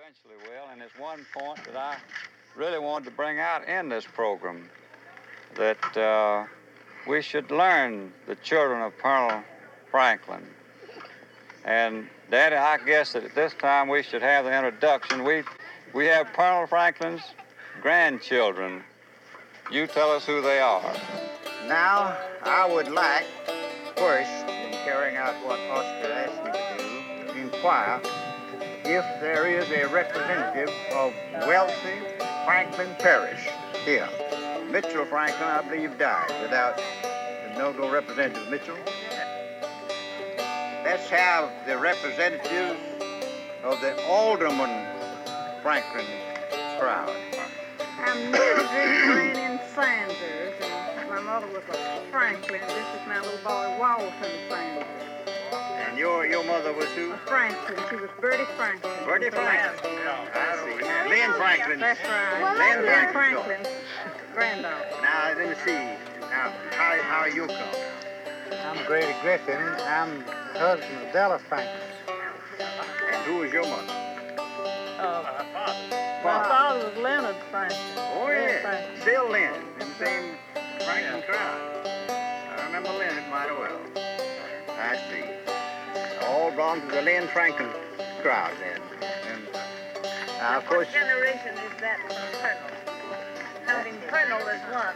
eventually will, and it's one point that I really wanted to bring out in this program, that we should learn the children of Colonel Franklin. And, Daddy, I guess that at this time we should have the introduction. We have Colonel Franklin's grandchildren. You tell us who they are. Now, I would like, first, in carrying out what Oscar asked me to do, to inquire if there is a representative of wealthy Franklin Parish here. Mitchell Franklin, I believe, died without no representative Mitchell. Let's have the representatives of the Alderman Franklin crowd. I'm Mildred Grannon Sanders, and my mother was a Franklin. This is my little boy, Walton Sanders. And your mother was who? A Franklin. She was Bertie Franklin. Bertie Franklin. I see. Lynn Franklin. That's right. Lynn Franklin's granddaughter. Now, let me see. Now, how you come? I'm Grady Griffin. I'm the husband of Della Franklin. And who was your mother? My father was Leonard Franklin. Oh, yeah. Still Leonard, in the same Franklin crowd. I remember Leonard mighty well. I see. All belong to the Lynn Franklin crowd, then. And, of course... What generation is that from Colonel? Counting Colonel as one.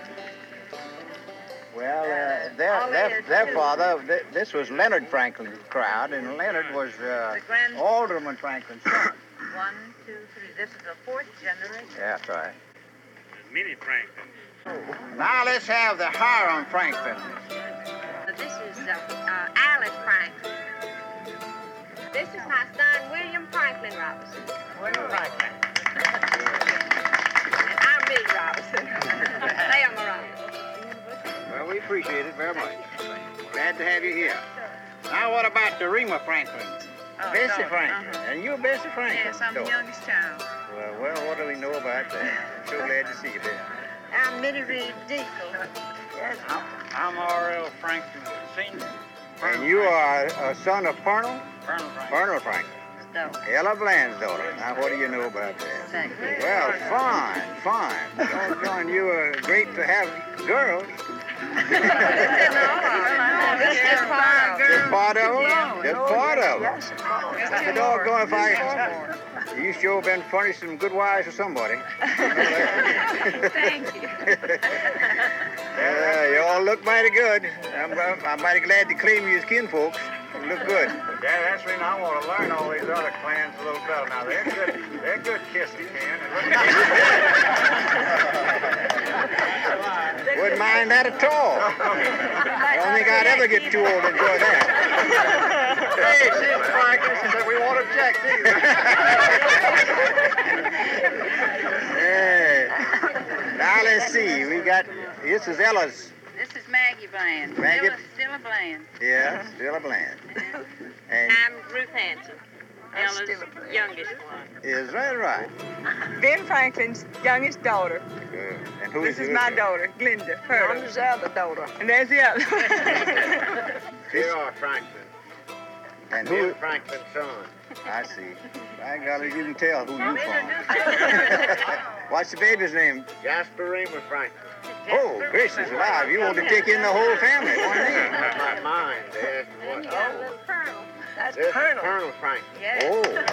Well, their father, this was Leonard Franklin's crowd, and Leonard was Alderman Franklin's son. 1, 2, 3. This is the fourth generation. Yeah, that's right. Minnie Franklin. Now let's have the Hiram Franklin. This is Alice Franklin. This is my son, William Franklin Robinson. William Franklin. And I'm Millie Robinson. They are my Robinson. Well, we appreciate it very much. Glad to have you here. Now, what about the Rima Franklin? Bessie Franklin. And you're Bessie Franklin? Yes, I'm the youngest child. Well, what do we know about that? I'm so glad to see you, Bessie. I'm Minnie Reed Deacle. Yes, I'm R.L. Franklin Sr. And you are a son of Colonel? Colonel Franklin. Colonel Franklin. Ella Bland's daughter. Now, what do you know about that? Well, fine. John, you are great to have girls. Just part of them? Just part of them. The doggone if you sure been furnishing some good wives for somebody. Thank you. You all look mighty good. I'm mighty glad to claim you as kinfolks. You look good. Yeah, that's the reason I want to learn all these other clans a little better. Now, they're good kissing, man. Wouldn't mind that at all. I don't think I'd ever get too old to enjoy that. Hey, she's Franklin. She said, we won't object either. Yeah. Now, let's see. This is Ella's. This is Maggie Bland. Maggie? Still a Bland. Yeah, still a Bland. And I'm Ruth Hanson, Ella's youngest one. is that right? Ben Franklin's youngest daughter. Good. And who This is my daughter, Glenda. Her. There's the other daughter. And there's the other. Here are Franklin. And Bill Franklin's son. I see. I got it. You can tell who you from. What's the baby's name? Jasper Reamer Franklin. Oh, gracious alive. You want to take in the whole family at one name. Not mine, Dad. Then you got a little Colonel. That's This is Colonel. Colonel Franklin. Yes. Oh, good.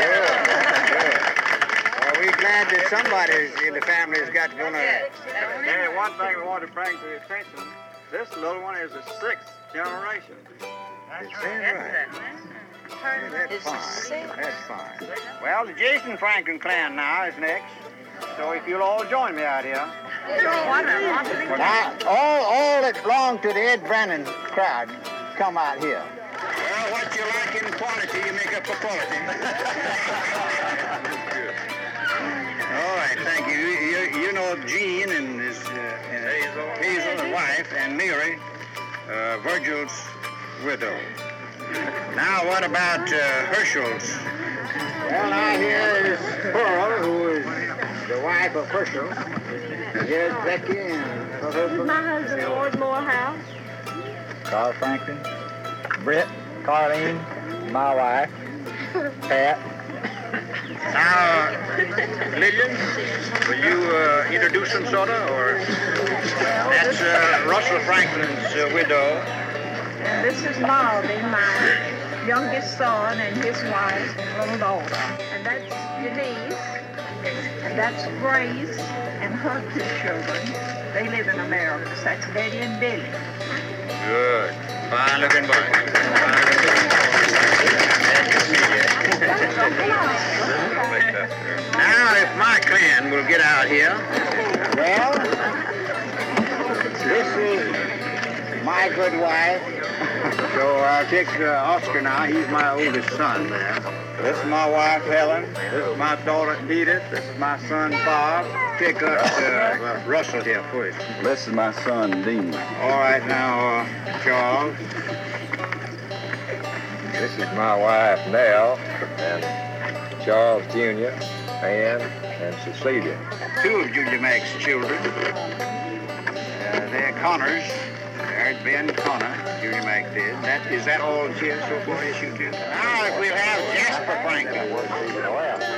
Well, we're glad that somebody in the family has got going to... Danny, one thing we want to bring to your attention, this little one is the 6th generation. Is that right? Yeah, that's fine. That's fine. Well, the Jason Franklin clan now is next. So if you'll all join me out here. Now, all that belong to the Ed Brannon crowd come out here. Well, what you like in quantity, you make up for quality. All right, thank you. You know Gene and his Hazel, his wife, and Mary, Virgil's widow. Now, what about Herschel's? Well, now here is Pearl, who is the wife of Herschel. Here's Becky and her husband. My husband, Lord Morehouse. Carl Franklin, Brett, Carlene, my wife, Pat, Now, Lillian, will you introduce them, sort of, or? That's Russell Franklin's widow. And this is Marvin, my youngest son, and his wife, little daughter. And that's Denise, and that's Grace, and her 2 children. They live in America. So that's Betty and Billy. Good. Fine looking boy. Now, if my clan will get out here. Well, this is my good wife. So I'll take Oscar now. He's my oldest son there. This is my wife, Helen. This is my daughter, Edith. This is my son, Bob. Pick up Russell here first. This is my son, Dean. All right, now, Charles. This is my wife, Nell, and Charles Jr., Ann, and Cecilia. 2 of Julia Mack's children. They're Connors. There's Ben Connor, Julia Mack did. Is that all here so far, yes, you do? Now, if we'll have Jasper Franklin.